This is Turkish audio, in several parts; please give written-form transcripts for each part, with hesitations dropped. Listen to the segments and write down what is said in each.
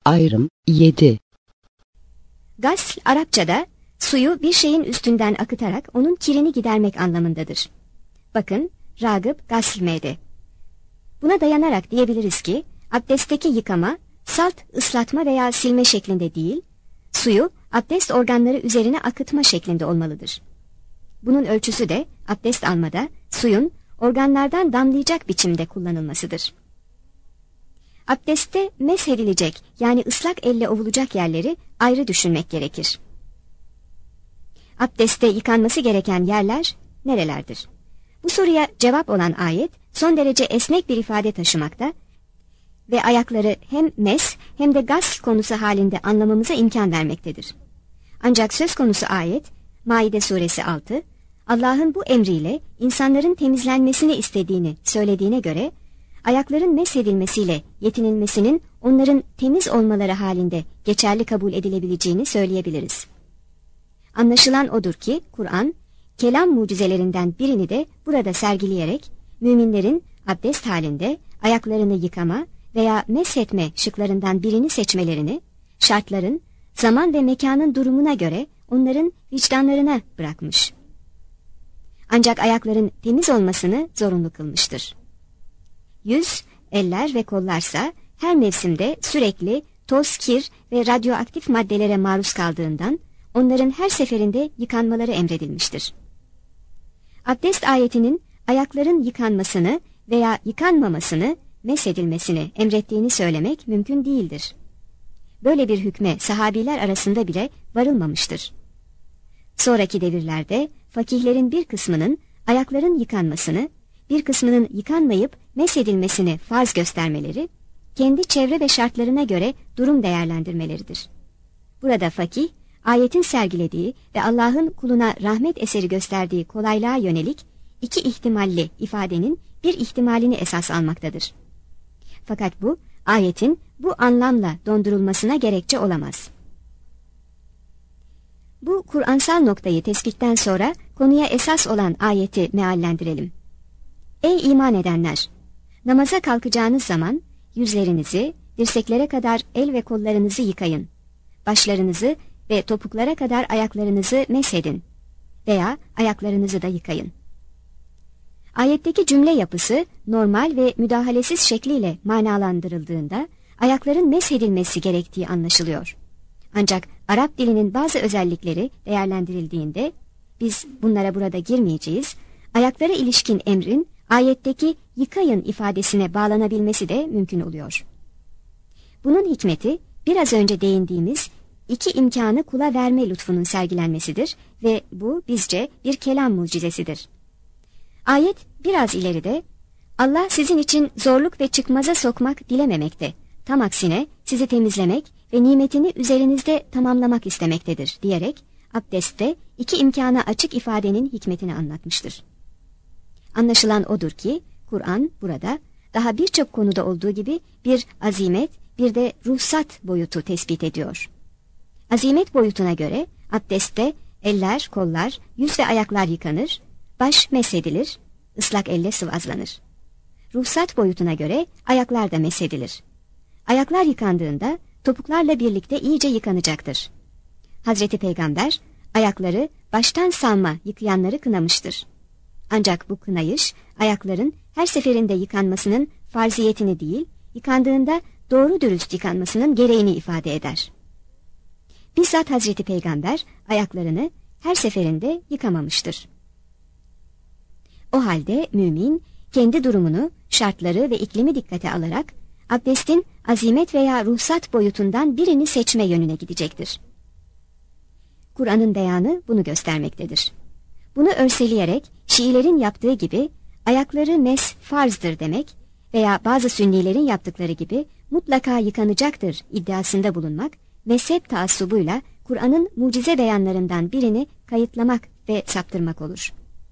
Ayrım 7. Gasl, Arapçada suyu bir şeyin üstünden akıtarak onun kirini gidermek anlamındadır. Bakın, Ragıp Gaslm'de. Buna dayanarak diyebiliriz ki, abdestteki yıkama, salt ıslatma veya silme şeklinde değil, suyu abdest organları üzerine akıtma şeklinde olmalıdır. Bunun ölçüsü de abdest almada suyun organlardan damlayacak biçimde kullanılmasıdır. Abdestte meshedilecek yani ıslak elle ovulacak yerleri ayrı düşünmek gerekir. Abdestte yıkanması gereken yerler nerelerdir? Bu soruya cevap olan ayet son derece esnek bir ifade taşımakta ve ayakları hem mes hem de gasl konusu halinde anlamamıza imkan vermektedir. Ancak söz konusu ayet Maide suresi 6, Allah'ın bu emriyle insanların temizlenmesini istediğini söylediğine göre ayakların meshedilmesiyle yetinilmesinin onların temiz olmaları halinde geçerli kabul edilebileceğini söyleyebiliriz. Anlaşılan odur ki Kur'an, kelam mucizelerinden birini de burada sergileyerek müminlerin abdest halinde ayaklarını yıkama veya meshetme şıklarından birini seçmelerini, şartların, zaman ve mekanın durumuna göre onların vicdanlarına bırakmış. Ancak ayakların temiz olmasını zorunlu kılmıştır. Yüz, eller ve kollarsa her mevsimde sürekli toz, kir ve radyoaktif maddelere maruz kaldığından onların her seferinde yıkanmaları emredilmiştir. Abdest ayetinin ayakların yıkanmasını veya yıkanmamasını, meshedilmesini emrettiğini söylemek mümkün değildir. Böyle bir hükme sahabiler arasında bile varılmamıştır. Sonraki devirlerde fakihlerin bir kısmının ayakların yıkanmasını, bir kısmının yıkanmayıp meshedilmesini farz göstermeleri, kendi çevre ve şartlarına göre durum değerlendirmeleridir. Burada fakih, ayetin sergilediği ve Allah'ın kuluna rahmet eseri gösterdiği kolaylığa yönelik iki ihtimalli ifadenin bir ihtimalini esas almaktadır. Fakat bu, ayetin bu anlamla dondurulmasına gerekçe olamaz. Bu Kur'ansal noktayı tespitten sonra konuya esas olan ayeti meallendirelim. Ey iman edenler! Namaza kalkacağınız zaman yüzlerinizi dirseklere kadar el ve kollarınızı yıkayın. Başlarınızı ve topuklara kadar ayaklarınızı meshedin veya ayaklarınızı da yıkayın. Ayetteki cümle yapısı normal ve müdahalesiz şekliyle manalandırıldığında ayakların meshedilmesi gerektiği anlaşılıyor. Ancak Arap dilinin bazı özellikleri değerlendirildiğinde, biz bunlara burada girmeyeceğiz, ayaklara ilişkin emrin ayetteki yıkayın ifadesine bağlanabilmesi de mümkün oluyor. Bunun hikmeti biraz önce değindiğimiz iki imkanı kula verme lütfunun sergilenmesidir ve bu bizce bir kelam mucizesidir. Ayet biraz ileride, Allah sizin için zorluk ve çıkmaza sokmak dilememekte, tam aksine sizi temizlemek ve nimetini üzerinizde tamamlamak istemektedir diyerek abdestte iki imkana açık ifadenin hikmetini anlatmıştır. Anlaşılan odur ki Kur'an burada daha birçok konuda olduğu gibi bir azimet, bir de ruhsat boyutu tespit ediyor. Azimet boyutuna göre abdestte eller, kollar, yüz ve ayaklar yıkanır, baş meshedilir, ıslak elle sıvazlanır. Ruhsat boyutuna göre ayaklar da meshedilir. Ayaklar yıkandığında topuklarla birlikte iyice yıkanacaktır. Hazreti Peygamber ayakları baştan salma yıkayanları kınamıştır. Ancak bu kınayış ayakların her seferinde yıkanmasının farziyetini değil, yıkandığında doğru dürüst yıkanmasının gereğini ifade eder. Bizzat Hazreti Peygamber ayaklarını her seferinde yıkamamıştır. O halde mümin kendi durumunu, şartları ve iklimi dikkate alarak abdestin azimet veya ruhsat boyutundan birini seçme yönüne gidecektir. Kur'an'ın beyanı bunu göstermektedir. Bunu örseleyerek Şiilerin yaptığı gibi ayakları mes farzdır demek veya bazı Sünnilerin yaptıkları gibi mutlaka yıkanacaktır iddiasında bulunmak, mezhep taassubuyla Kur'an'ın mucize beyanlarından birini kayıtlamak ve saptırmak olur.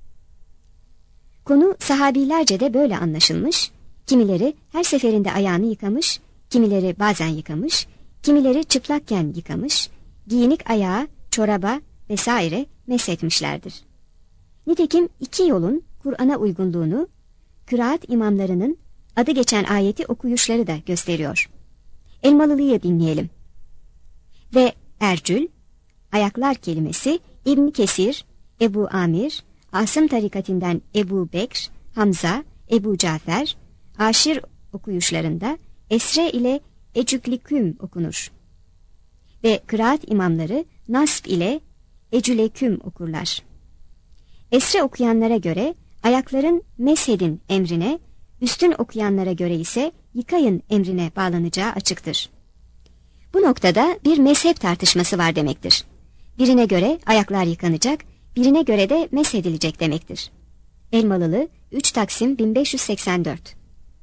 Konu sahabilerce de böyle anlaşılmış, kimileri her seferinde ayağını yıkamış, kimileri bazen yıkamış, kimileri çıplakken yıkamış, giyinik ayağa, çoraba vesaire meshetmişlerdir. Nitekim iki yolun Kur'an'a uygunluğunu, kıraat imamlarının adı geçen ayeti okuyuşları da gösteriyor. Elmalılı'yı dinleyelim. Ve ercül, ayaklar kelimesi İbn Kesir, Ebu Amir, Asım tarikatinden Ebu Bekr, Hamza, Ebu Cafer, Aşir okuyuşlarında esre ile ecükliküm okunur. Ve kıraat imamları nasb ile ecüleküm okurlar. Esre okuyanlara göre ayakların meshedin emrine, üstün okuyanlara göre ise yıkayın emrine bağlanacağı açıktır. Bu noktada bir mezhep tartışması var demektir. Birine göre ayaklar yıkanacak, birine göre de meshedilecek demektir. Elmalılı 3 Taksim 1584.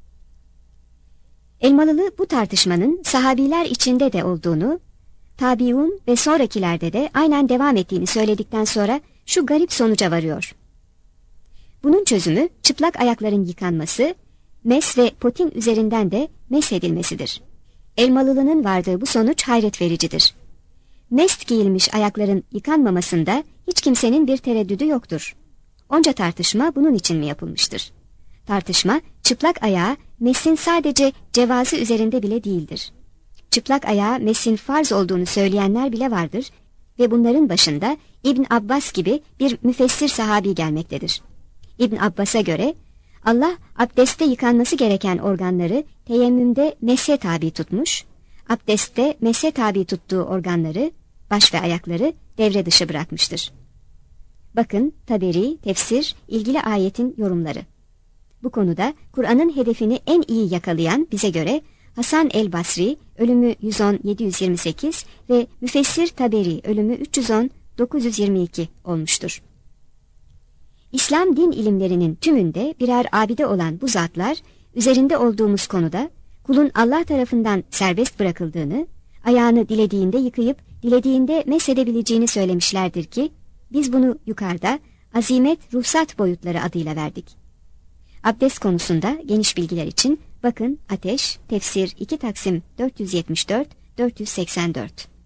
Elmalılı bu tartışmanın sahabiler içinde de olduğunu, tabiun ve sonrakilerde de aynen devam ettiğini söyledikten sonra şu garip sonuca varıyor. Bunun çözümü çıplak ayakların yıkanması, mes ve potin üzerinden de meshedilmesidir. Elmalılı'nın vardığı bu sonuç hayret vericidir. Mest giyilmiş ayakların yıkanmamasında hiç kimsenin bir tereddüdü yoktur. Onca tartışma bunun için mi yapılmıştır? Tartışma çıplak ayağa mesin sadece cevazı üzerinde bile değildir. Çıplak ayağa mesin farz olduğunu söyleyenler bile vardır ve bunların başında İbn Abbas gibi bir müfessir sahabi gelmektedir. İbn Abbas'a göre Allah abdestte yıkanması gereken organları teyemmümde meshe tabi tutmuş, abdestte meshe tabi tuttuğu organları, baş ve ayakları devre dışı bırakmıştır. Bakın Taberi, tefsir, ilgili ayetin yorumları. Bu konuda Kur'an'ın hedefini en iyi yakalayan bize göre Hasan el-Basri, ölümü 110-728 ve Müfessir Taberi, ölümü 310-922 olmuştur. İslam din ilimlerinin tümünde birer abide olan bu zatlar, üzerinde olduğumuz konuda kulun Allah tarafından serbest bırakıldığını, ayağını dilediğinde yıkayıp dilediğinde mesedebileceğini söylemişlerdir ki, biz bunu yukarıda azimet ruhsat boyutları adıyla verdik. Abdest konusunda geniş bilgiler için bakın Ateş, Tefsir 2 Taksim 474-484.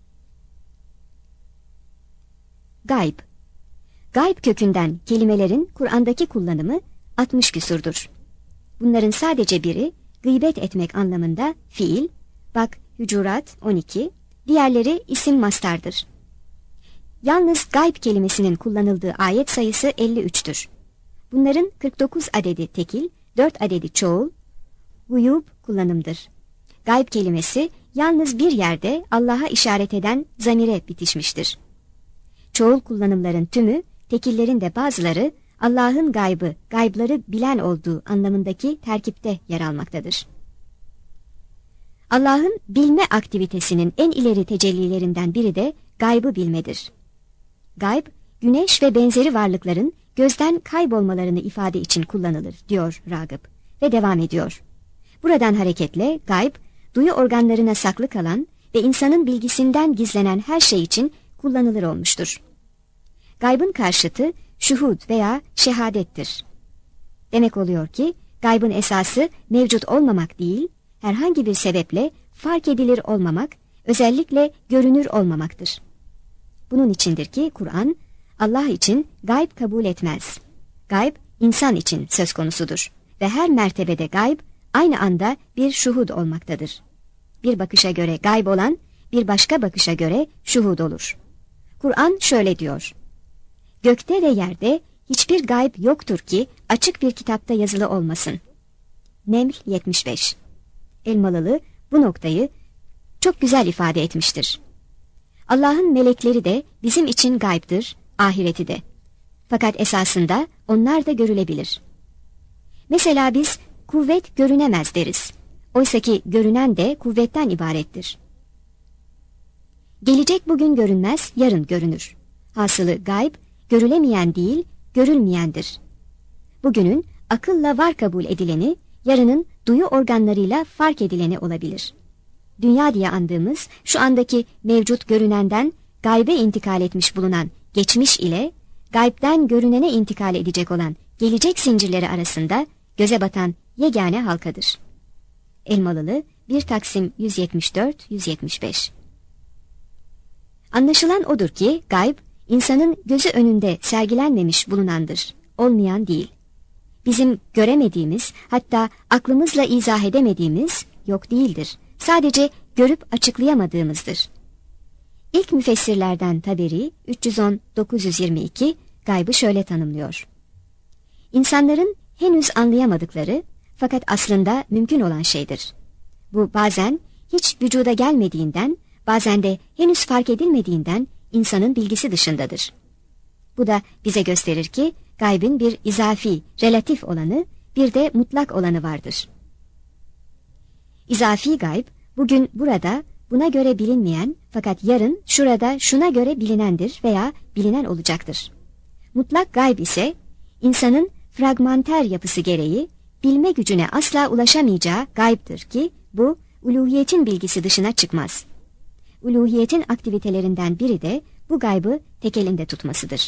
Gayb. Gayb kökünden kelimelerin Kur'an'daki kullanımı 60 küsurdur. Bunların sadece biri gıybet etmek anlamında fiil, bak Hucurat 12, diğerleri isim mastardır. Yalnız gayb kelimesinin kullanıldığı ayet sayısı 53'tür. Bunların 49 adedi tekil, 4 adedi çoğul, guyub kullanımdır. Gayb kelimesi yalnız bir yerde Allah'a işaret eden zamire bitişmiştir. Çoğul kullanımların tümü, tekillerin de bazıları Allah'ın gaybı, gaybları bilen olduğu anlamındaki terkipte yer almaktadır. Allah'ın bilme aktivitesinin en ileri tecellilerinden biri de gaybı bilmedir. Gayb, güneş ve benzeri varlıkların gözden kaybolmalarını ifade için kullanılır, diyor Ragıp ve devam ediyor. Buradan hareketle gayb, duyu organlarına saklı kalan ve insanın bilgisinden gizlenen her şey için kullanılır olmuştur. Gaybın karşıtı şuhud veya şehadettir. Demek oluyor ki gaybın esası mevcut olmamak değil, herhangi bir sebeple fark edilir olmamak, özellikle görünür olmamaktır. Bunun içindir ki Kur'an, Allah için gayb kabul etmez. Gayb, insan için söz konusudur ve her mertebede gayb aynı anda bir şuhud olmaktadır. Bir bakışa göre gayb olan, bir başka bakışa göre şuhud olur. Kur'an şöyle diyor: gökte ve yerde hiçbir gayb yoktur ki açık bir kitapta yazılı olmasın. Neml 75. Elmalılı bu noktayı çok güzel ifade etmiştir. Allah'ın melekleri de bizim için gaybdır, ahireti de. Fakat esasında onlar da görülebilir. Mesela biz kuvvet görünemez deriz. Oysaki görünen de kuvvetten ibarettir. Gelecek bugün görünmez, yarın görünür. Hasılı gayb, görülemeyen değil, görülmeyendir. Bugünün akılla var kabul edileni, yarının duyu organlarıyla fark edileni olabilir. Dünya diye andığımız şu andaki mevcut görünenden gaybe intikal etmiş bulunan geçmiş ile gaybden görünene intikal edecek olan gelecek zincirleri arasında göze batan yegane halkadır. Elmalılı 1 Taksim 174-175. Anlaşılan odur ki gayb, insanın gözü önünde sergilenmemiş bulunandır, olmayan değil. Bizim göremediğimiz, hatta aklımızla izah edemediğimiz yok değildir. Sadece görüp açıklayamadığımızdır. İlk müfessirlerden Taberi 310-922 gaybı şöyle tanımlıyor. İnsanların henüz anlayamadıkları fakat aslında mümkün olan şeydir. Bu bazen hiç vücuda gelmediğinden, bazen de henüz fark edilmediğinden insanın bilgisi dışındadır. Bu da bize gösterir ki gaybın bir izafi, relatif olanı, bir de mutlak olanı vardır. İzafi gayb, bugün burada buna göre bilinmeyen fakat yarın şurada şuna göre bilinendir veya bilinen olacaktır. Mutlak gayb ise insanın fragmanter yapısı gereği bilme gücüne asla ulaşamayacağı gaybdır ki bu uluhiyetin bilgisi dışına çıkmaz. Uluhiyetin aktivitelerinden biri de bu gaybı tek elinde tutmasıdır.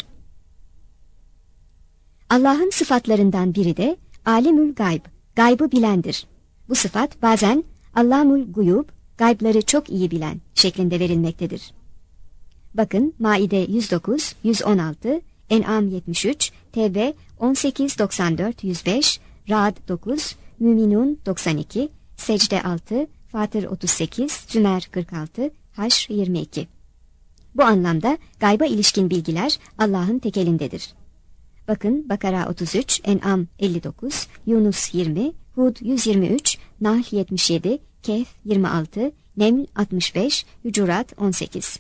Allah'ın sıfatlarından biri de alimül gayb, gaybı bilendir. Bu sıfat bazen Allamul guyub, gaybları çok iyi bilen şeklinde verilmektedir. Bakın Maide 109, 116, En'am 73, Tevbe 18, 94, 105, Ra'd 9, Müminun 92, Secde 6, Fatır 38, Zümer 46, Haşr 22. Bu anlamda gayba ilişkin bilgiler Allah'ın tek elindedir. Bakın Bakara 33, En'am 59, Yunus 20, Hud 123, Nahl 77, Kehf 26, Neml 65, Hücurat 18.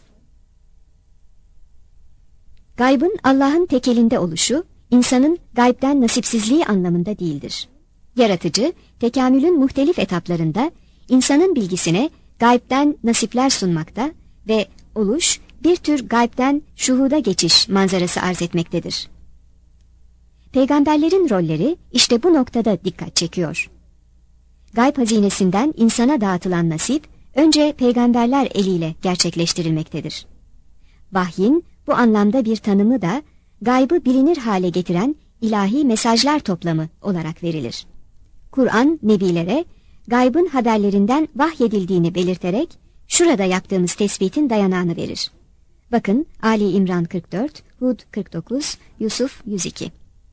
Gaybın Allah'ın tek elinde oluşu, insanın gaybden nasipsizliği anlamında değildir. Yaratıcı, tekamülün muhtelif etaplarında insanın bilgisine gaybden nasipler sunmakta ve oluş bir tür gaybden şuhuda geçiş manzarası arz etmektedir. Peygamberlerin rolleri işte bu noktada dikkat çekiyor. Gayb hazinesinden insana dağıtılan nasip, önce peygamberler eliyle gerçekleştirilmektedir. Vahyin bu anlamda bir tanımı da gaybı bilinir hale getiren ilahi mesajlar toplamı olarak verilir. Kur'an nebilere gaybın haberlerinden vahyedildiğini belirterek şurada yaptığımız tespitin dayanağını verir. Bakın Ali İmran 44, Hud 49, Yusuf 102.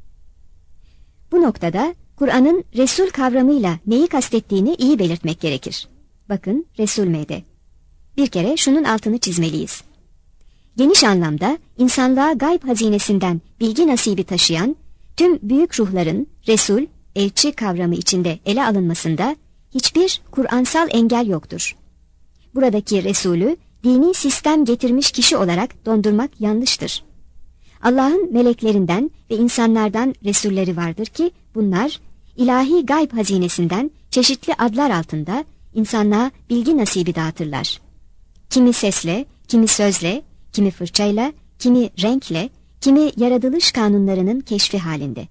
Bu noktada Kur'an'ın Resul kavramıyla neyi kastettiğini iyi belirtmek gerekir. Bakın Resul M'de. Bir kere şunun altını çizmeliyiz. Geniş anlamda insanlığa gayb hazinesinden bilgi nasibi taşıyan tüm büyük ruhların Resul, elçi kavramı içinde ele alınmasında hiçbir Kur'ansal engel yoktur. Buradaki Resulü dini sistem getirmiş kişi olarak dondurmak yanlıştır. Allah'ın meleklerinden ve insanlardan Resulleri vardır ki bunlar ilahi gayb hazinesinden çeşitli adlar altında insanlığa bilgi nasibi dağıtırlar. Kimi sesle, kimi sözle, kimi fırçayla, kimi renkle, kimi yaratılış kanunlarının keşfi halinde.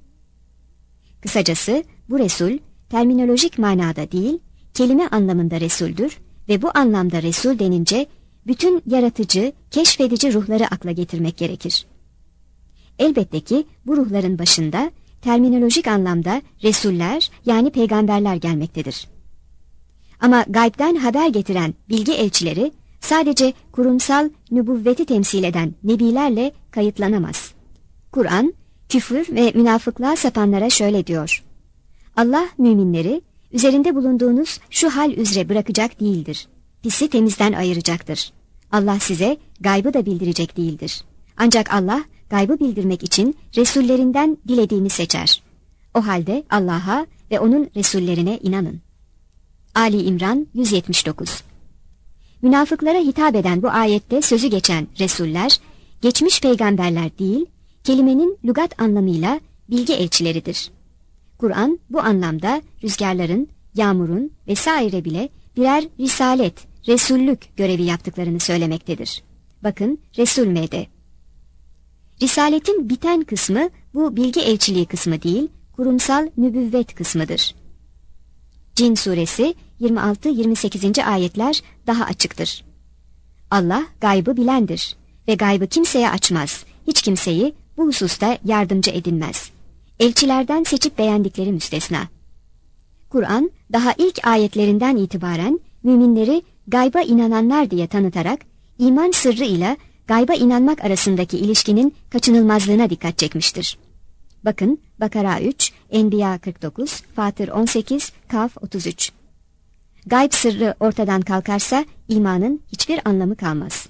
Kısacası bu Resul terminolojik manada değil, kelime anlamında Resul'dür ve bu anlamda Resul denince bütün yaratıcı, keşfedici ruhları akla getirmek gerekir. Elbette ki bu ruhların başında terminolojik anlamda Resuller yani peygamberler gelmektedir. Ama gaybden haber getiren bilgi elçileri sadece kurumsal nübüvveti temsil eden nebilerle kayıtlanamaz. Kur'an, küfür ve münafıklığa sapanlara şöyle diyor: Allah müminleri üzerinde bulunduğunuz şu hal üzere bırakacak değildir. Pisi temizden ayıracaktır. Allah size gaybı da bildirecek değildir. Ancak Allah gaybı bildirmek için Resullerinden dilediğini seçer. O halde Allah'a ve onun Resullerine inanın. Ali İmran 179. Münafıklara hitap eden bu ayette sözü geçen Resuller, geçmiş peygamberler değil, kelimenin lügat anlamıyla bilgi elçileridir. Kur'an bu anlamda rüzgarların, yağmurun vesaire bile birer risalet, resullük görevi yaptıklarını söylemektedir. Bakın Resul M'de. Risaletin biten kısmı bu bilgi elçiliği kısmı değil, kurumsal nübüvvet kısmıdır. Cin suresi 26-28. ayetler daha açıktır. Allah gaybı bilendir ve gaybı kimseye açmaz, hiç kimseyi bu hususta yardımcı edinmez. Elçilerden seçip beğendikleri müstesna. Kur'an daha ilk ayetlerinden itibaren müminleri gayba inananlar diye tanıtarak iman sırrı ile gayba inanmak arasındaki ilişkinin kaçınılmazlığına dikkat çekmiştir. Bakın Bakara 3, Enbiya 49, Fatır 18, Kaf 33. gayb sırrı ortadan kalkarsa imanın hiçbir anlamı kalmaz.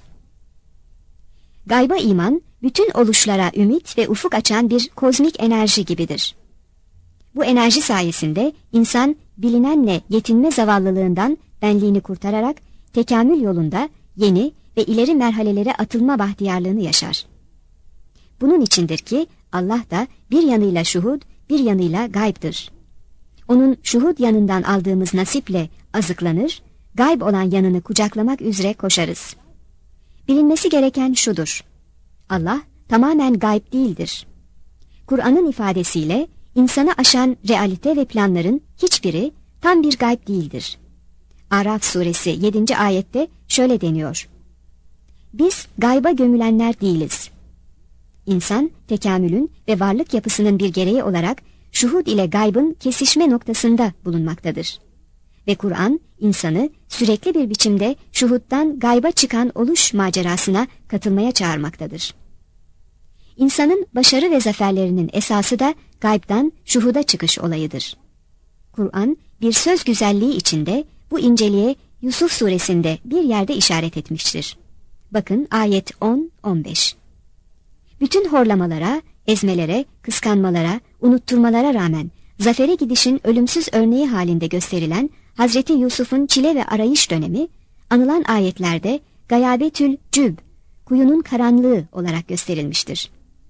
Gayba iman, bütün oluşlara ümit ve ufuk açan bir kozmik enerji gibidir. Bu enerji sayesinde insan bilinenle yetinme zavallılığından benliğini kurtararak tekamül yolunda yeni ve ileri merhalelere atılma bahtiyarlığını yaşar. Bunun içindir ki Allah da bir yanıyla şuhud, bir yanıyla gaybdır. Onun şuhud yanından aldığımız nasiple azıklanır, gayb olan yanını kucaklamak üzere koşarız. Bilinmesi gereken şudur: Allah tamamen gayb değildir. Kur'an'ın ifadesiyle insanı aşan realite ve planların hiçbiri tam bir gayb değildir. Araf suresi 7. ayette şöyle deniyor: Biz gayba gömülenler değiliz. İnsan, tekamülün ve varlık yapısının bir gereği olarak şuhud ile gaybın kesişme noktasında bulunmaktadır. Ve Kur'an, insanı sürekli bir biçimde şuhuddan gayba çıkan oluş macerasına katılmaya çağırmaktadır. İnsanın başarı ve zaferlerinin esası da gaybdan şuhuda çıkış olayıdır. Kur'an, bir söz güzelliği içinde bu inceliğe Yusuf suresinde bir yerde işaret etmiştir. Bakın ayet 10-15. Bütün horlamalara, ezmelere, kıskanmalara, unutturmalara rağmen zafere gidişin ölümsüz örneği halinde gösterilen Hazreti Yusuf'un çile ve arayış dönemi, anılan ayetlerde gayabetül cüb, kuyunun karanlığı olarak gösterilmiştir.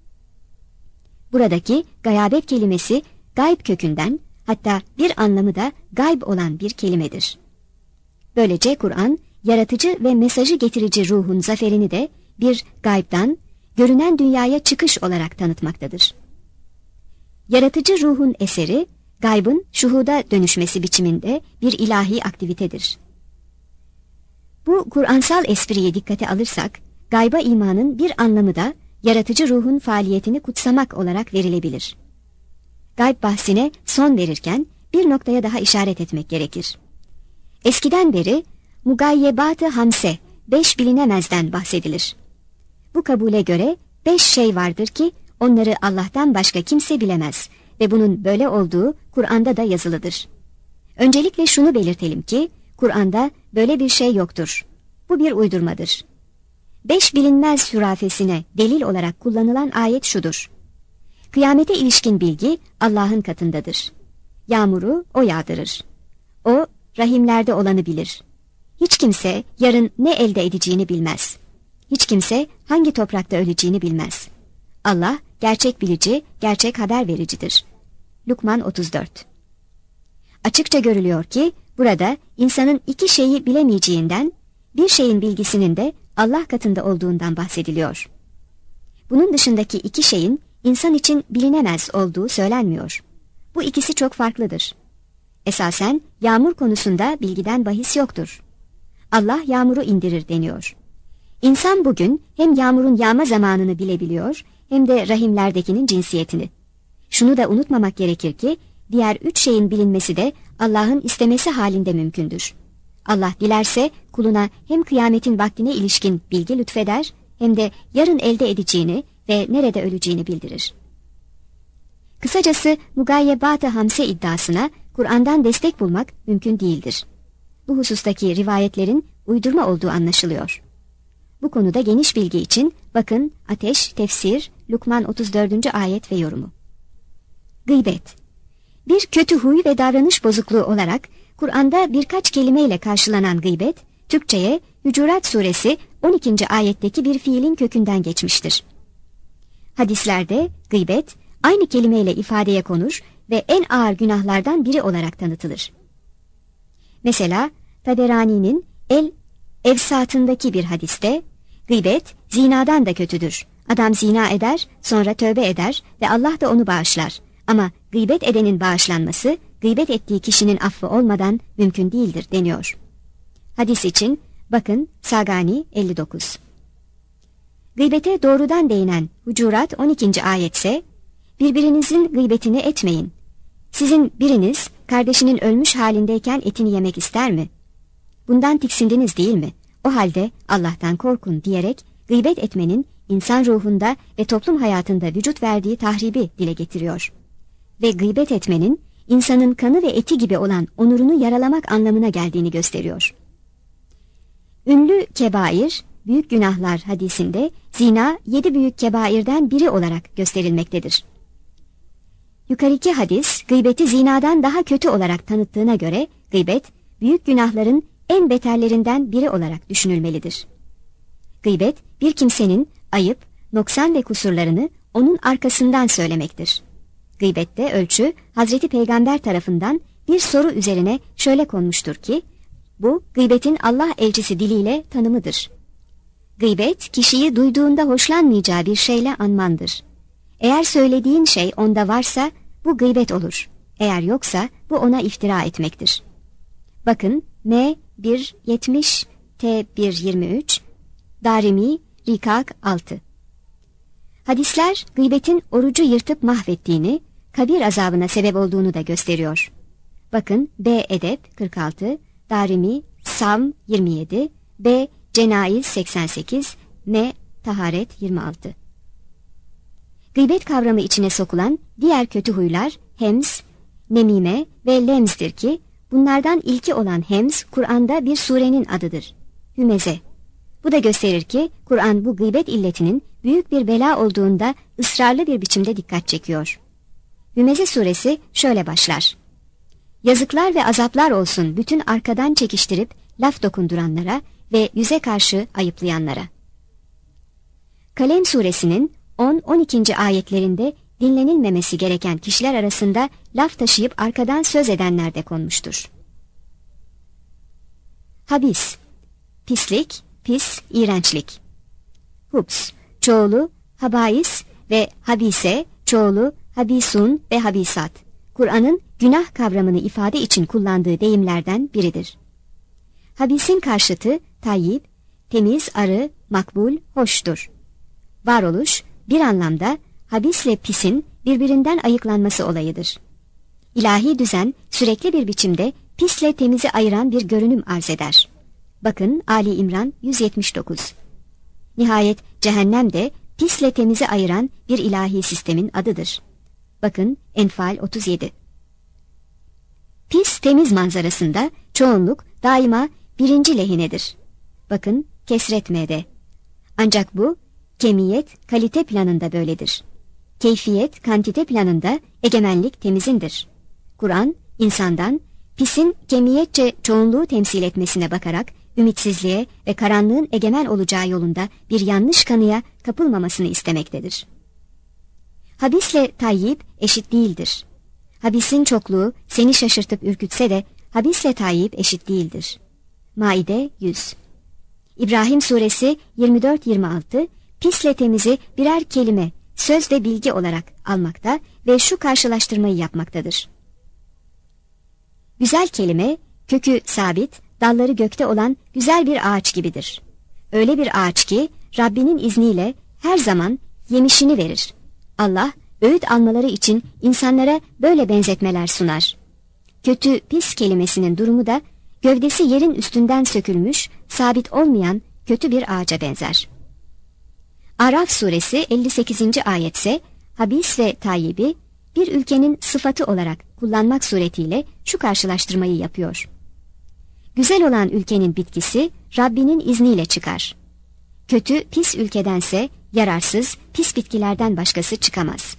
Buradaki gayabet kelimesi gayb kökünden, hatta bir anlamı da gayb olan bir kelimedir. Böylece Kur'an, yaratıcı ve mesajı getirici ruhun zaferini de bir gaybdan, görünen dünyaya çıkış olarak tanıtmaktadır. Yaratıcı ruhun eseri, gaybın şuhuda dönüşmesi biçiminde bir ilahi aktivitedir. Bu Kur'ansal espriye dikkate alırsak, gayba imanın bir anlamı da yaratıcı ruhun faaliyetini kutsamak olarak verilebilir. Gayb bahsine son verirken bir noktaya daha işaret etmek gerekir. Eskiden beri mugayyebat-ı hamse, 5 bilinemezden bahsedilir. Bu kabule göre 5 şey vardır ki onları Allah'tan başka kimse bilemez ve bunun böyle olduğu Kur'an'da da yazılıdır. Öncelikle şunu belirtelim ki Kur'an'da böyle bir şey yoktur. Bu bir uydurmadır. 5 bilinmez hürafesine delil olarak kullanılan ayet şudur: Kıyamete ilişkin bilgi Allah'ın katındadır. Yağmuru O yağdırır. O, rahimlerde olanı bilir. Hiç kimse yarın ne elde edeceğini bilmez. Hiç kimse hangi toprakta öleceğini bilmez. Allah, gerçek bilici, gerçek haber vericidir. Lukman 34. Açıkça görülüyor ki, burada insanın 2 şeyi bilemeyeceğinden, bir şeyin bilgisinin de Allah katında olduğundan bahsediliyor. Bunun dışındaki 2 şeyin insan için bilinemez olduğu söylenmiyor. Bu ikisi çok farklıdır. Esasen yağmur konusunda bilgiden bahis yoktur. Allah yağmuru indirir deniyor. İnsan bugün hem yağmurun yağma zamanını bilebiliyor hem de rahimlerdekinin cinsiyetini. Şunu da unutmamak gerekir ki diğer 3 şeyin bilinmesi de Allah'ın istemesi halinde mümkündür. Allah dilerse kuluna hem kıyametin vaktine ilişkin bilgi lütfeder hem de yarın elde edeceğini ve nerede öleceğini bildirir. Kısacası mugayyebat-ı hamse iddiasına Kur'an'dan destek bulmak mümkün değildir. Bu husustaki rivayetlerin uydurma olduğu anlaşılıyor. Bu konuda geniş bilgi için bakın Ateş, Tefsir, Lukman 34. ayet ve yorumu. Gıybet. Bir kötü huy ve davranış bozukluğu olarak Kur'an'da birkaç kelimeyle karşılanan gıybet, Türkçe'ye Hucurat suresi 12. ayetteki bir fiilin kökünden geçmiştir. Hadislerde gıybet aynı kelimeyle ifadeye konur ve en ağır günahlardan biri olarak tanıtılır. Mesela Taberani'nin El-Evsat'ındaki bir hadiste, gıybet zinadan da kötüdür. Adam zina eder, sonra tövbe eder ve Allah da onu bağışlar. Ama gıybet edenin bağışlanması, gıybet ettiği kişinin affı olmadan mümkün değildir deniyor. Hadis için bakın Sagani 59. Gıybete doğrudan değinen Hucurat 12. ayetse, birbirinizin gıybetini etmeyin. Sizin biriniz kardeşinin ölmüş halindeyken etini yemek ister mi? Bundan tiksindiniz değil mi? O halde Allah'tan korkun diyerek gıybet etmenin insan ruhunda ve toplum hayatında vücut verdiği tahribi dile getiriyor. Ve gıybet etmenin insanın kanı ve eti gibi olan onurunu yaralamak anlamına geldiğini gösteriyor. Ünlü kebair, büyük günahlar hadisinde zina 7 büyük kebairden biri olarak gösterilmektedir. Yukarıki hadis, gıybeti zinadan daha kötü olarak tanıttığına göre, gıybet, büyük günahların en beterlerinden biri olarak düşünülmelidir. Gıybet, bir kimsenin ayıp, noksan ve kusurlarını onun arkasından söylemektir. Gıybette ölçü, Hazreti Peygamber tarafından bir soru üzerine şöyle konmuştur ki, bu, gıybetin Allah elçisi diliyle tanımıdır. Gıybet, kişiyi duyduğunda hoşlanmayacağı bir şeyle anmandır. Eğer söylediğin şey onda varsa, bu gıybet olur. Eğer yoksa, bu ona iftira etmektir. Bakın, M 1.70, T 1.23, Darimi, Rikak 6. Hadisler, gıybetin orucu yırtıp mahvettiğini, kabir azabına sebep olduğunu da gösteriyor. Bakın, B Edep 46, Darimi, Savm 27, B Cenaiz 88, M Taharet 26. Gıybet kavramı içine sokulan diğer kötü huylar hemz, nemime ve lemzdir ki, bunlardan ilki olan hemz, Kur'an'da bir surenin adıdır. Hümeze. Bu da gösterir ki, Kur'an bu gıybet illetinin büyük bir bela olduğunda ısrarlı bir biçimde dikkat çekiyor. Hümeze suresi şöyle başlar. Yazıklar ve azaplar olsun bütün arkadan çekiştirip laf dokunduranlara ve yüze karşı ayıplayanlara. Kalem suresinin 10-12. ayetlerinde dinlenilmemesi gereken kişiler arasında laf taşıyıp arkadan söz edenler de konmuştur. Habis, pislik, pis, iğrençlik. Hubs, çoğulu habais ve habise, çoğulu habisun ve habisat. Kur'an'ın günah kavramını ifade için kullandığı deyimlerden biridir. Habisin karşıtı tayyib, temiz, arı, makbul, hoştur. Varoluş, bir anlamda habisle pisin birbirinden ayıklanması olayıdır. İlahi düzen sürekli bir biçimde pisle temizi ayıran bir görünüm arz eder. Bakın Ali İmran 179. Nihayet cehennem de pisle temizi ayıran bir ilahi sistemin adıdır. Bakın Enfal 37. Pis temiz manzarasında çoğunluk daima birinci lehinedir. Bakın Kesretme'de. Ancak bu kemiyet kalite planında böyledir. Keyfiyet kantite planında egemenlik temizindir. Kur'an insandan pisin kemiyetçe çoğunluğu temsil etmesine bakarak ümitsizliğe ve karanlığın egemen olacağı yolunda bir yanlış kanıya kapılmamasını istemektedir. Habisle tayyib eşit değildir. Habisin çokluğu seni şaşırtıp ürkütse de habisle tayyib eşit değildir. Maide 100. İbrahim suresi 24-26 pisle temizi birer kelime, söz ve bilgi olarak almakta ve şu karşılaştırmayı yapmaktadır. Güzel kelime, kökü sabit, dalları gökte olan güzel bir ağaç gibidir. Öyle bir ağaç ki Rabbinin izniyle her zaman yemişini verir. Allah öğüt almaları için insanlara böyle benzetmeler sunar. Kötü, pis kelimesinin durumu da gövdesi yerin üstünden sökülmüş, sabit olmayan kötü bir ağaca benzer. Araf suresi 58. ayetse habis ve tayyibi bir ülkenin sıfatı olarak kullanmak suretiyle şu karşılaştırmayı yapıyor. Güzel olan ülkenin bitkisi Rabbinin izniyle çıkar. Kötü, pis ülkedense yararsız, pis bitkilerden başkası çıkamaz.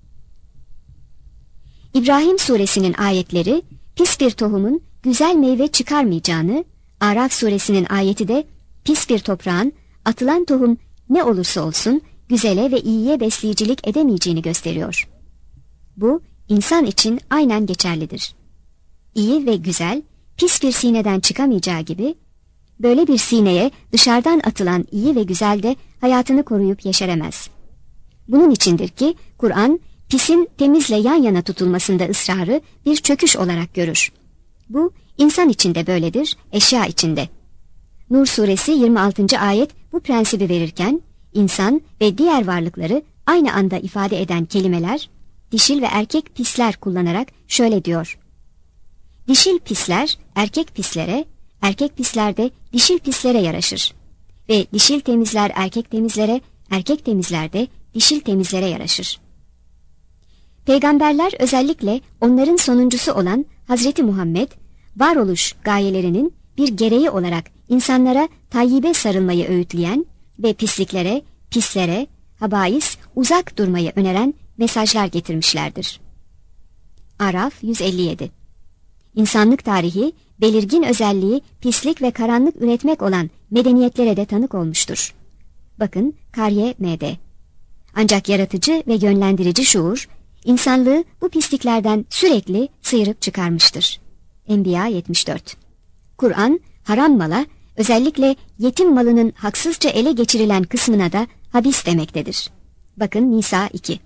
İbrahim suresinin ayetleri pis bir tohumun güzel meyve çıkarmayacağını, Araf suresinin ayeti de pis bir toprağın atılan tohum ne olursa olsun güzele ve iyiye besleyicilik edemeyeceğini gösteriyor. Bu insan için aynen geçerlidir. İyi ve güzel pis bir sineden çıkamayacağı gibi, böyle bir sineye dışarıdan atılan iyi ve güzel de hayatını koruyup yeşeremez. Bunun içindir ki Kur'an pisin temizle yan yana tutulmasında ısrarı bir çöküş olarak görür. Bu insan için de böyledir, eşya için de. Nur suresi 26. ayet bu prensibi verirken, insan ve diğer varlıkları aynı anda ifade eden kelimeler, dişil ve erkek pisler kullanarak şöyle diyor. Dişil pisler erkek pislere, erkek pisler de dişil pislere yaraşır. Ve dişil temizler erkek temizlere, erkek temizler de dişil temizlere yaraşır. Peygamberler, özellikle onların sonuncusu olan Hazreti Muhammed, varoluş gayelerinin bir gereği olarak insanlara tayyibe sarılmayı öğütleyen ve pisliklere, pislere, habais uzak durmayı öneren mesajlar getirmişlerdir. Araf 157. İnsanlık tarihi, belirgin özelliği pislik ve karanlık üretmek olan medeniyetlere de tanık olmuştur. Bakın Karye M.D. Ancak yaratıcı ve yönlendirici şuur, insanlığı bu pisliklerden sürekli sıyırıp çıkarmıştır. Enbiya 74. Kur'an, haram mala, özellikle yetim malının haksızca ele geçirilen kısmına da habis demektedir. Bakın Nisa 2.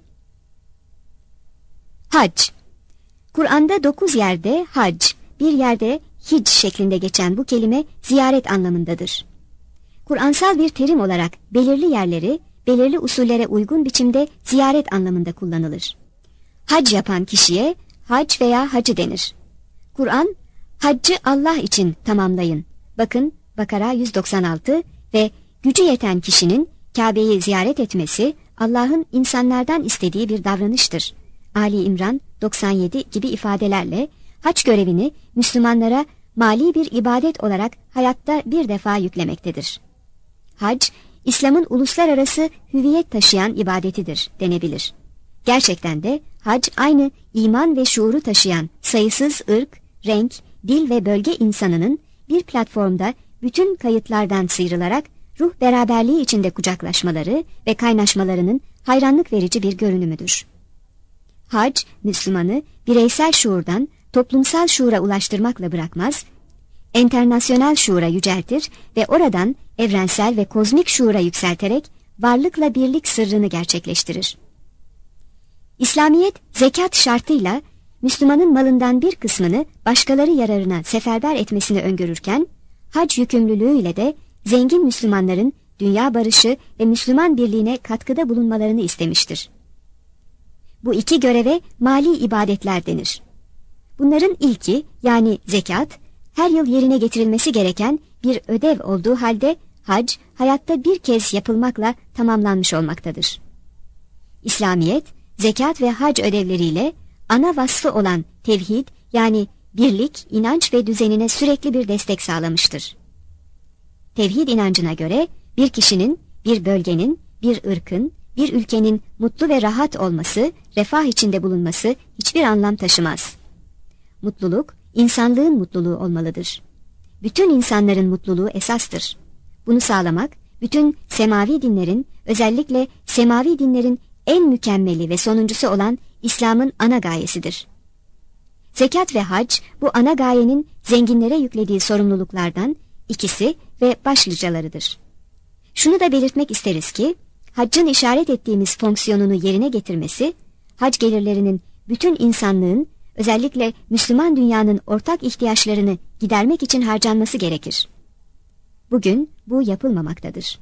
Hac. Kur'an'da 9 yerde hac, bir yerde hic şeklinde geçen bu kelime ziyaret anlamındadır. Kur'ansal bir terim olarak belirli yerleri, belirli usullere uygun biçimde ziyaret anlamında kullanılır. Hac yapan kişiye hac veya hacı denir. Kur'an, haccı Allah için tamamlayın. Bakın Bakara 196 ve gücü yeten kişinin Kabe'yi ziyaret etmesi Allah'ın insanlardan istediği bir davranıştır. Ali İmran 97 gibi ifadelerle hac görevini Müslümanlara mali bir ibadet olarak hayatta bir defa yüklemektedir. Hac, İslam'ın uluslararası hüviyet taşıyan ibadetidir denebilir. Gerçekten de hac aynı iman ve şuuru taşıyan sayısız ırk, renk, dil ve bölge insanının bir platformda bütün kayıtlardan sıyrılarak ruh beraberliği içinde kucaklaşmaları ve kaynaşmalarının hayranlık verici bir görünümüdür. Hac, Müslümanı bireysel şuurdan toplumsal şuura ulaştırmakla bırakmaz, enternasyonel şuura yüceltir ve oradan evrensel ve kozmik şuura yükselterek varlıkla birlik sırrını gerçekleştirir. İslamiyet, zekat şartıyla Müslümanın malından bir kısmını başkaları yararına seferber etmesini öngörürken, hac yükümlülüğüyle de zengin Müslümanların dünya barışı ve Müslüman birliğine katkıda bulunmalarını istemiştir. Bu iki göreve mali ibadetler denir. Bunların ilki, yani zekat, her yıl yerine getirilmesi gereken bir ödev olduğu halde hac, hayatta bir kez yapılmakla tamamlanmış olmaktadır. İslamiyet, zekat ve hac ödevleriyle ana vasfı olan tevhid, yani birlik, inanç ve düzenine sürekli bir destek sağlamıştır. Tevhid inancına göre bir kişinin, bir bölgenin, bir ırkın, bir ülkenin mutlu ve rahat olması, refah içinde bulunması hiçbir anlam taşımaz. Mutluluk, insanlığın mutluluğu olmalıdır. Bütün insanların mutluluğu esastır. Bunu sağlamak, bütün semavi dinlerin, özellikle semavi dinlerin en mükemmeli ve sonuncusu olan İslam'ın ana gayesidir. Zekat ve hac, bu ana gayenin zenginlere yüklediği sorumluluklardan ikisi ve başlıcalarıdır. Şunu da belirtmek isteriz ki, haccın işaret ettiğimiz fonksiyonunu yerine getirmesi, hac gelirlerinin bütün insanlığın, özellikle Müslüman dünyanın ortak ihtiyaçlarını gidermek için harcanması gerekir. Bugün bu yapılmamaktadır.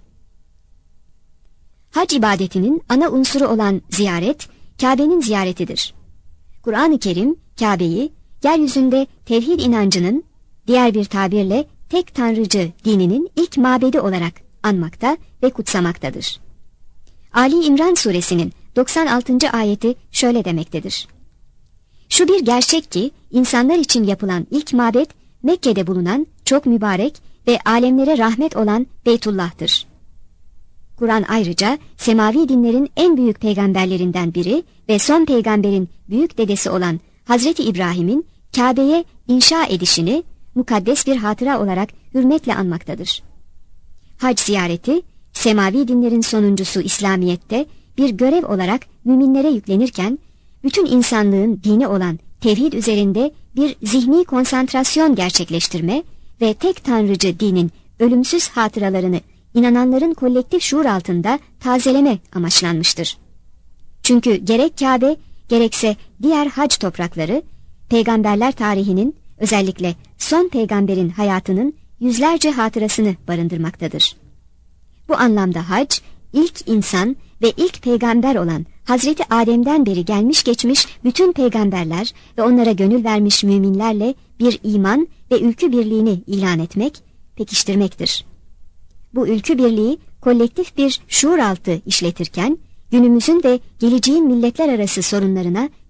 Hac ibadetinin ana unsuru olan ziyaret, Kabe'nin ziyaretidir. Kur'an-ı Kerim, Kabe'yi, yeryüzünde tevhid inancının, diğer bir tabirle tek tanrıcı dininin ilk mabedi olarak anmakta ve kutsamaktadır. Ali İmran suresinin 96. ayeti şöyle demektedir. Şu bir gerçek ki, insanlar için yapılan ilk mabet, Mekke'de bulunan çok mübarek ve alemlere rahmet olan Beytullah'tır. Kur'an ayrıca, semavi dinlerin en büyük peygamberlerinden biri ve son peygamberin büyük dedesi olan Hazreti İbrahim'in Kabe'ye inşa edişini mukaddes bir hatıra olarak hürmetle anmaktadır. Hac ziyareti, semavi dinlerin sonuncusu İslamiyet'te bir görev olarak müminlere yüklenirken, bütün insanlığın dini olan tevhid üzerinde bir zihni konsantrasyon gerçekleştirme ve tek tanrıcı dinin ölümsüz hatıralarını inananların kolektif şuur altında tazeleme amaçlanmıştır. Çünkü gerek Kabe, gerekse diğer hac toprakları, peygamberler tarihinin, özellikle son peygamberin hayatının yüzlerce hatırasını barındırmaktadır. Bu anlamda hac, ilk insan ve ilk peygamber olan Hazreti Adem'den beri gelmiş geçmiş bütün peygamberler ve onlara gönül vermiş müminlerle bir iman ve ülkü birliğini ilan etmek, pekiştirmektir. Bu ülkü birliği kolektif bir şuur altı işletirken, günümüzün ve geleceğin milletler arası sorunlarına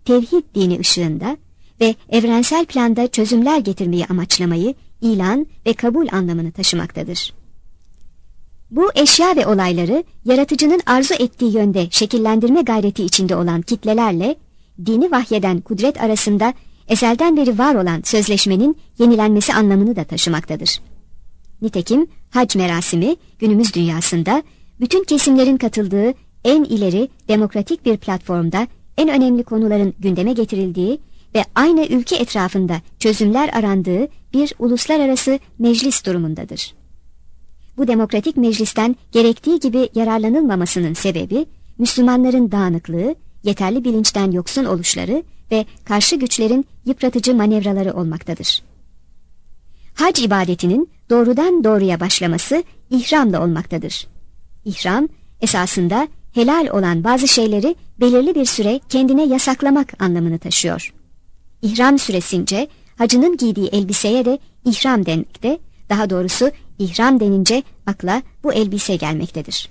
tevhid dini ışığında ve evrensel planda çözümler getirmeyi amaçlamayı, ilan ve kabul anlamını taşımaktadır. Bu eşya ve olayları yaratıcının arzu ettiği yönde şekillendirme gayreti içinde olan kitlelerle dini vahyeden kudret arasında ezelden beri var olan sözleşmenin yenilenmesi anlamını da taşımaktadır. Nitekim hac merasimi günümüz dünyasında bütün kesimlerin katıldığı en ileri demokratik bir platformda en önemli konuların gündeme getirildiği ve aynı ülke etrafında çözümler arandığı bir uluslararası meclis durumundadır. Bu demokratik meclisten gerektiği gibi yararlanılmamasının sebebi Müslümanların dağınıklığı, yeterli bilinçten yoksun oluşları ve karşı güçlerin yıpratıcı manevraları olmaktadır. Hac ibadetinin doğrudan doğruya başlaması ihramla olmaktadır. İhram, esasında helal olan bazı şeyleri belirli bir süre kendine yasaklamak anlamını taşıyor. İhram süresince hacının giydiği elbiseye de ihram denmekte, daha doğrusu ihram denince akla bu elbise gelmektedir.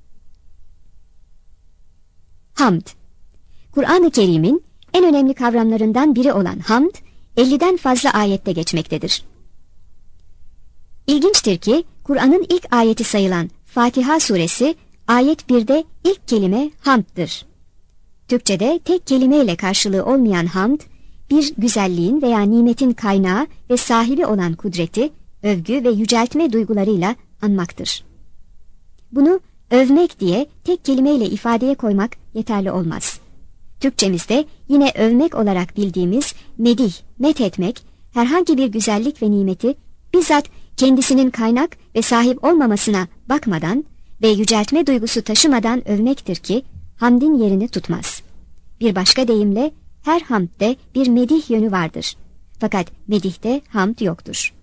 Hamd. Kur'an-ı Kerim'in en önemli kavramlarından biri olan hamd, 50'den fazla ayette geçmektedir. İlginçtir ki Kur'an'ın ilk ayeti sayılan Fatiha suresi ayet 1'de ilk kelime hamd'dır. Türkçe'de tek kelimeyle karşılığı olmayan hamd, bir güzelliğin veya nimetin kaynağı ve sahibi olan kudreti, övgü ve yüceltme duygularıyla anmaktır. Bunu övmek diye tek kelimeyle ifadeye koymak yeterli olmaz. Türkçemizde yine övmek olarak bildiğimiz medih, methetmek, herhangi bir güzellik ve nimeti bizzat kendisinin kaynak ve sahip olmamasına bakmadan ve yüceltme duygusu taşımadan övmektir ki hamdin yerini tutmaz. Bir başka deyimle her hamdde bir medih yönü vardır. Fakat medihte hamd yoktur.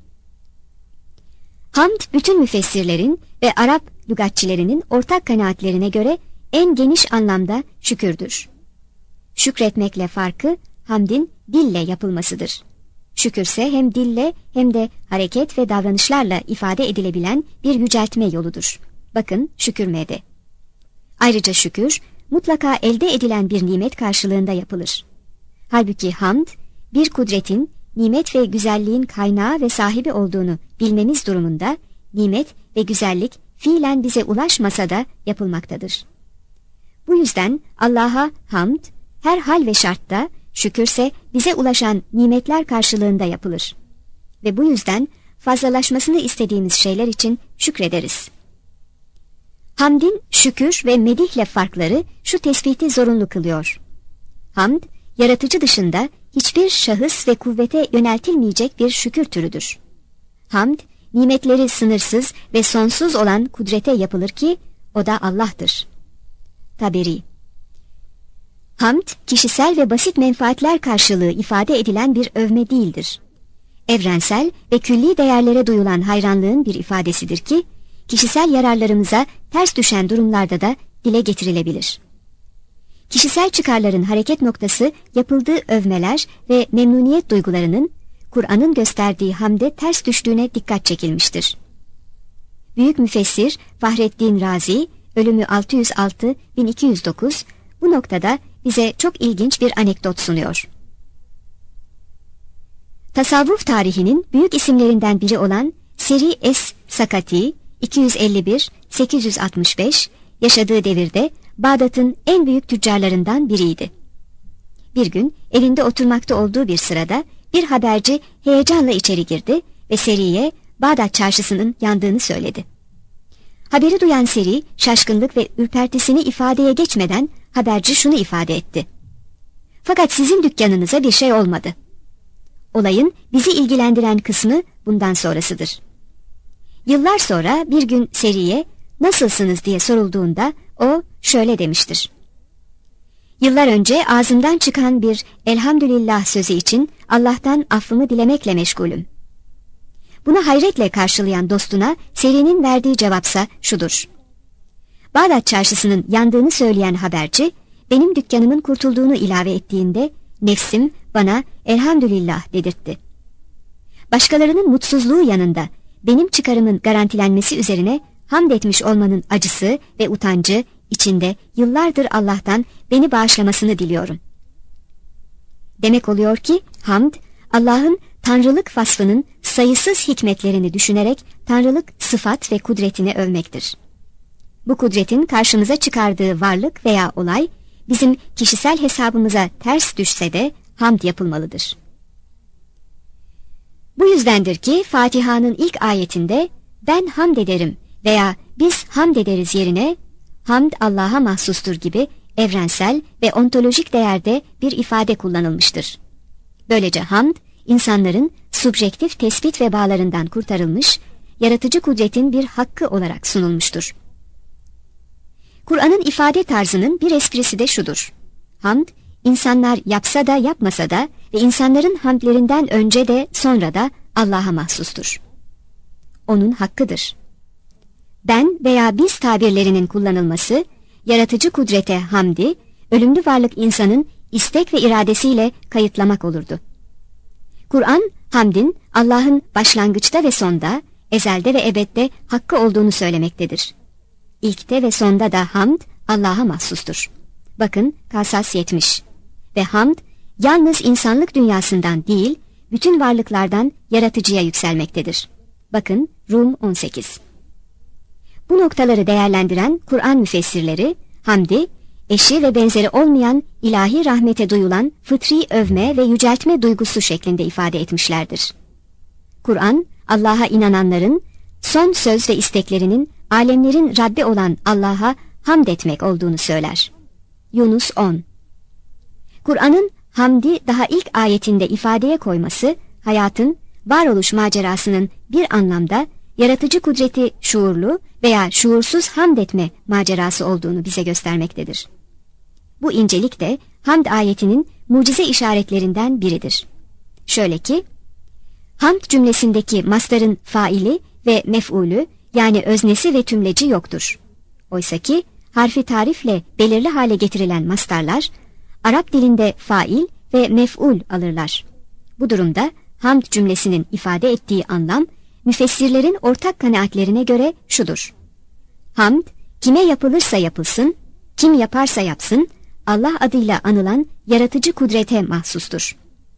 Hamd bütün müfessirlerin ve Arap lügatçilerinin ortak kanaatlerine göre en geniş anlamda şükürdür. Şükretmekle farkı hamdin dille yapılmasıdır. Şükürse hem dille hem de hareket ve davranışlarla ifade edilebilen bir yüceltme yoludur. Bakın şükürmede. Ayrıca şükür mutlaka elde edilen bir nimet karşılığında yapılır. Halbuki hamd bir kudretin, nimet ve güzelliğin kaynağı ve sahibi olduğunu bilmemiz durumunda nimet ve güzellik fiilen bize ulaşmasa da yapılmaktadır. Bu yüzden Allah'a hamd her hal ve şartta, şükürse bize ulaşan nimetler karşılığında yapılır. Ve bu yüzden fazlalaşmasını istediğimiz şeyler için şükrederiz. Hamdin şükür ve medihle farkları şu tespiti zorunlu kılıyor. Hamd, yaratıcı dışında hiçbir şahıs ve kuvvete yöneltilmeyecek bir şükür türüdür. Hamd, nimetleri sınırsız ve sonsuz olan kudrete yapılır ki o da Allah'tır. Taberi. Hamd, kişisel ve basit menfaatler karşılığı ifade edilen bir övme değildir. Evrensel ve külli değerlere duyulan hayranlığın bir ifadesidir ki, kişisel yararlarımıza ters düşen durumlarda da dile getirilebilir. Kişisel çıkarların hareket noktası yapıldığı övmeler ve memnuniyet duygularının, Kur'an'ın gösterdiği hamde ters düştüğüne dikkat çekilmiştir. Büyük müfessir Fahreddin Razi, ölümü 606-1209, bu noktada bize çok ilginç bir anekdot sunuyor. Tasavvuf tarihinin büyük isimlerinden biri olan Seri Es-Sakati 251-865 yaşadığı devirde Bağdat'ın en büyük tüccarlarından biriydi. Bir gün evinde oturmakta olduğu bir sırada bir haberci heyecanla içeri girdi ve Seri'ye Bağdat çarşısının yandığını söyledi. Haberi duyan Seri şaşkınlık ve ürpertisini ifadeye geçmeden haberci şunu ifade etti: "Fakat sizin dükkanınıza bir şey olmadı. Olayın bizi ilgilendiren kısmı bundan sonrasıdır." Yıllar sonra bir gün Seri'ye "Nasılsınız?" diye sorulduğunda o şöyle demiştir: "Yıllar önce ağzımdan çıkan bir elhamdülillah sözü için Allah'tan affımı dilemekle meşgulüm." Buna hayretle karşılayan dostuna Seri'nin verdiği cevapsa şudur: Bağdat çarşısının yandığını söyleyen haberci, benim dükkanımın kurtulduğunu ilave ettiğinde nefsim bana elhamdülillah dedirtti. Başkalarının mutsuzluğu yanında benim çıkarımın garantilenmesi üzerine hamd etmiş olmanın acısı ve utancı içinde yıllardır Allah'tan beni bağışlamasını diliyorum. Demek oluyor ki hamd, Allah'ın tanrılık vasfının sayısız hikmetlerini düşünerek tanrılık sıfat ve kudretini övmektir. Bu kudretin karşımıza çıkardığı varlık veya olay bizim kişisel hesabımıza ters düşse de hamd yapılmalıdır. Bu yüzdendir ki Fatiha'nın ilk ayetinde ben hamd ederim veya biz hamd ederiz yerine hamd Allah'a mahsustur gibi evrensel ve ontolojik değerde bir ifade kullanılmıştır. Böylece hamd, insanların subjektif tespit ve bağlarından kurtarılmış, yaratıcı kudretin bir hakkı olarak sunulmuştur. Kur'an'ın ifade tarzının bir esprisi de şudur: hamd, insanlar yapsa da yapmasa da ve insanların hamdlerinden önce de sonra da Allah'a mahsustur. Onun hakkıdır. Ben veya biz tabirlerinin kullanılması, yaratıcı kudrete hamdi, ölümlü varlık insanın istek ve iradesiyle kayıtlamak olurdu. Kur'an, hamdin Allah'ın başlangıçta ve sonda, ezelde ve ebedde hakkı olduğunu söylemektedir. İlkte ve sonda da hamd Allah'a mahsustur. Bakın Kasas 70. Ve hamd, yalnız insanlık dünyasından değil, bütün varlıklardan yaratıcıya yükselmektedir. Bakın Rum 18. Bu noktaları değerlendiren Kur'an müfessirleri, hamdi, eşi ve benzeri olmayan ilahi rahmete duyulan fıtri övme ve yüceltme duygusu şeklinde ifade etmişlerdir. Kur'an, Allah'a inananların son söz ve isteklerinin alemlerin Rabbi olan Allah'a hamd etmek olduğunu söyler. Yunus 10. Kur'an'ın hamdi daha ilk ayetinde ifadeye koyması, hayatın, varoluş macerasının bir anlamda yaratıcı kudreti şuurlu veya şuursuz hamd etme macerası olduğunu bize göstermektedir. Bu incelik de hamd ayetinin mucize işaretlerinden biridir. Şöyle ki, hamd cümlesindeki mastarın faili ve mef'ulü, yani öznesi ve tümleci yoktur. Oysaki harfi tarifle belirli hale getirilen mastarlar, Arap dilinde fail ve mef'ul alırlar. Bu durumda hamd cümlesinin ifade ettiği anlam, müfessirlerin ortak kanaatlerine göre şudur: hamd, kime yapılırsa yapılsın, kim yaparsa yapsın, Allah adıyla anılan yaratıcı kudrete mahsustur.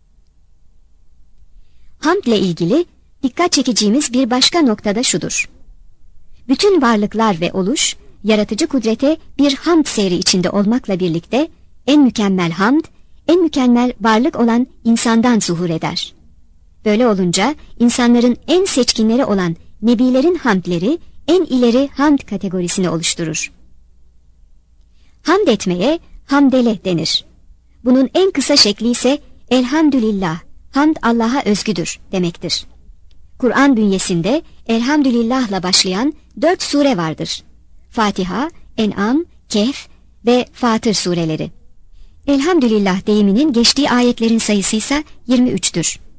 Hamdle ilgili dikkat çekeceğimiz bir başka noktada şudur: bütün varlıklar ve oluş, yaratıcı kudrete bir hamd seyri içinde olmakla birlikte, en mükemmel hamd, en mükemmel varlık olan insandan zuhur eder. Böyle olunca, insanların en seçkinleri olan nebilerin hamdleri, en ileri hamd kategorisini oluşturur. Hamd etmeye, hamdele denir. Bunun en kısa şekli ise, elhamdülillah, hamd Allah'a özgüdür demektir. Kur'an bünyesinde, elhamdülillah'la başlayan 4 sure vardır: Fatiha, En'am, Kehf ve Fatır sureleri. Elhamdülillah deyiminin geçtiği ayetlerin sayısı ise 23'tür.